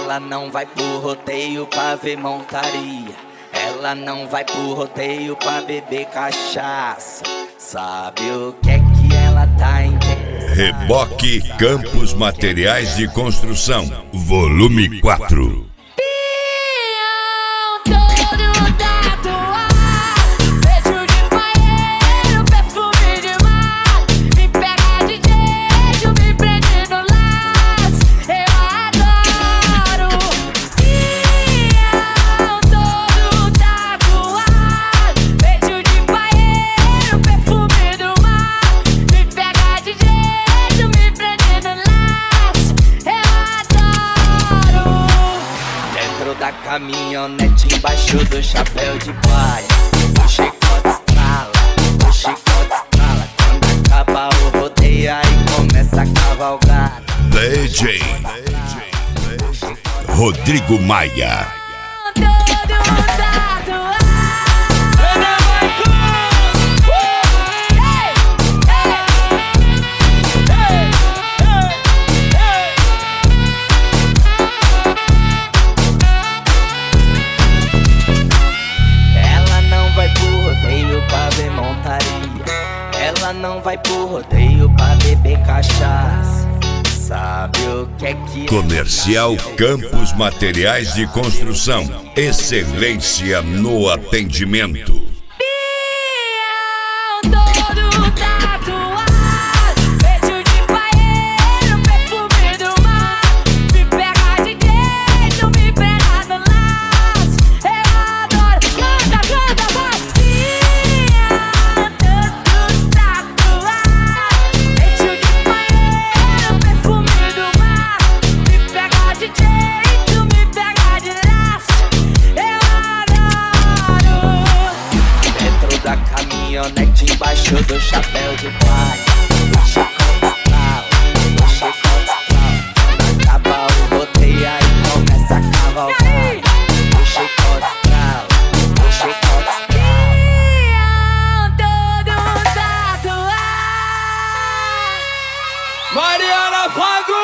Ela não vai pro rodeio pra ver montaria. Ela não vai pro rodeio pra beber cachaça. Sabe o que é que ela tá interessada? Reboque Campos Materiais de Construção, volume 4. Da caminhonete embaixo do chapéu de palha. O chicote estrala, o chicote estrala. Quando acaba o rodeio aí começa a cavalgada. DJ Rodrigo Maia. Ela não vai pro rodeio pra beber cachaça. Sabe o que é que... Comercial Campos Materiais de Construção. Excelência no atendimento. Caminhonete embaixo do chapéu de palha. O chicote estrala, o chicote estrala. Quando acaba o rodeio aí começa a cavalgada. O chicote estrala, o chicote estrala. Mariana Fago!